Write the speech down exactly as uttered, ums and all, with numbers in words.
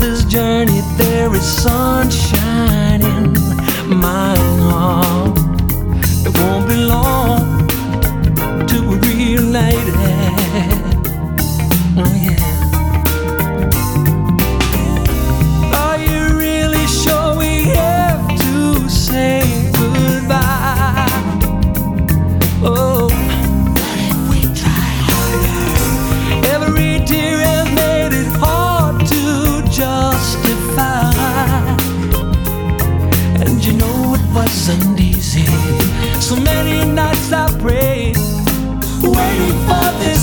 this journey there is sunshine in my heart. It won't be long till we're reunited.